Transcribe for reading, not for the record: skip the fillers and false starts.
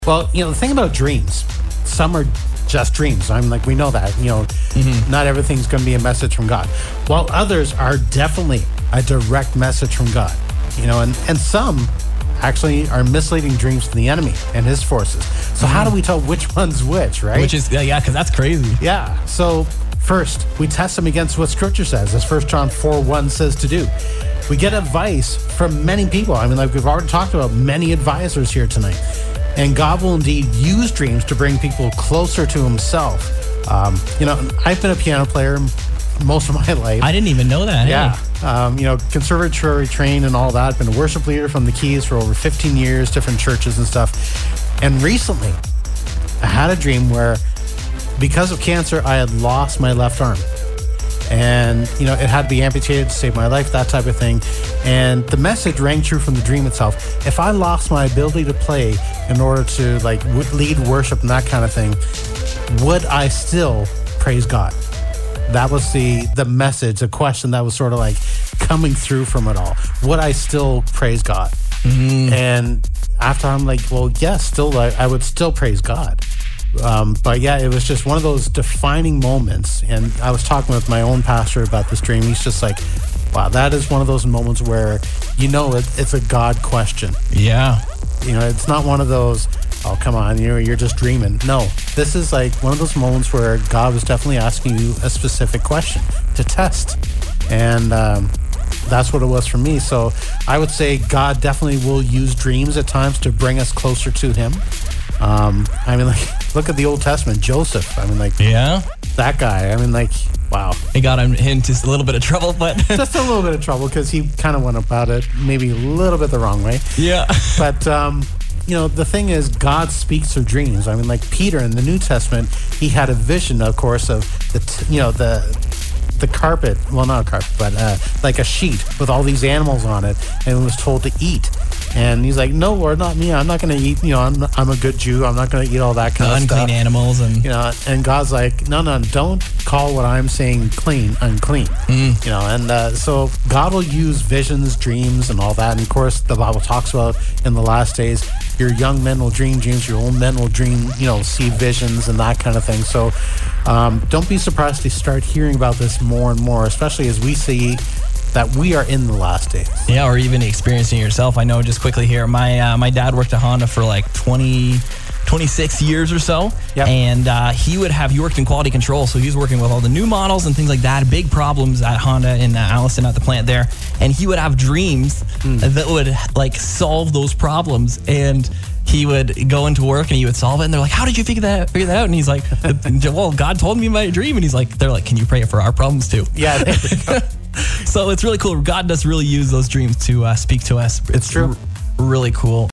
Well, the thing about dreams, some are just dreams. We know that, not everything's going to be a message from God. While others are definitely a direct message from God, and some actually are misleading dreams from the enemy and his forces. So how do we tell which one's which, right? Which is, because that's crazy. Yeah. So first, we test them against what Scripture says, as 1 John 4:1 says to do. We get advice from many people. We've already talked about many advisors here tonight. And God will indeed use dreams to bring people closer to himself. I've been a piano player most of my life. I didn't even know that. Yeah. Hey. Conservatory trained and all that. I've been a worship leader from the Keys for over 15 years, different churches and stuff. And recently, I had a dream where, because of cancer, I had lost my left arm. And, it had to be amputated to save my life, that type of thing. And the message rang true from the dream itself. If I lost my ability to play in order to, lead worship and that kind of thing, would I still praise God? That was the message, the question that was sort of coming through from it all. Would I still praise God? Mm-hmm. And after I'm yes, still, I would still praise God. But yeah, it was just one of those defining moments. And I was talking with my own pastor about this dream. He's just wow, that is one of those moments where, it's a God question. Yeah. It's not one of those, oh, come on, you're just dreaming. No, this is one of those moments where God was definitely asking you a specific question to test. And that's what it was for me. So I would say God definitely will use dreams at times to bring us closer to him. Look at the Old Testament, Joseph. Yeah, that guy. Wow. It got him into a little bit of trouble, but just a little bit of trouble because he kind of went about it maybe a little bit the wrong way. Yeah. But the thing is, God speaks through dreams. Peter in the New Testament, he had a vision, of course, of the carpet. Well, not a carpet, but a sheet with all these animals on it, and was told to eat. And he's like, no, Lord, not me. I'm not going to eat, I'm a good Jew. I'm not going to eat all that kind of stuff. Unclean animals. And and God's like, no, don't call what I'm saying clean, unclean. So God will use visions, dreams, and all that. And of course, the Bible talks about in the last days, your young men will dream dreams, your old men will dream, see visions and that kind of thing. So don't be surprised to start hearing about this more and more, especially as we see that we are in the last days. Yeah, or even experiencing it yourself. I know, just quickly here, my dad worked at Honda for 26 years or so. Yep. And he worked in quality control, so he was working with all the new models and things like that, big problems at Honda in Allison at the plant there. And he would have dreams that would solve those problems. And he would go into work and he would solve it, and they're like, how did you figure that out? And he's like, well, God told me my dream. And they're like, can you pray for our problems too? Yeah, there you go. So it's really cool. God does really use those dreams to speak to us. It's true. Really cool.